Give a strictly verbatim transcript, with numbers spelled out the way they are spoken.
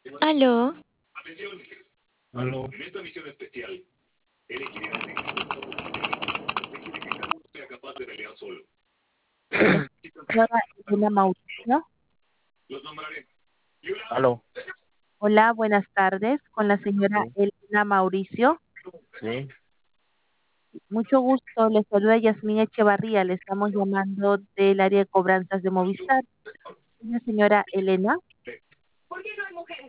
Aló, Aló, con la señora Elena Mauricio. aló, Hola, buenas tardes. Con la señora sí, Elena Mauricio. sí, Mucho gusto. Le saluda Yasmín Echevarría. Le estamos llamando del área de cobranzas de Movistar. La señora Elena.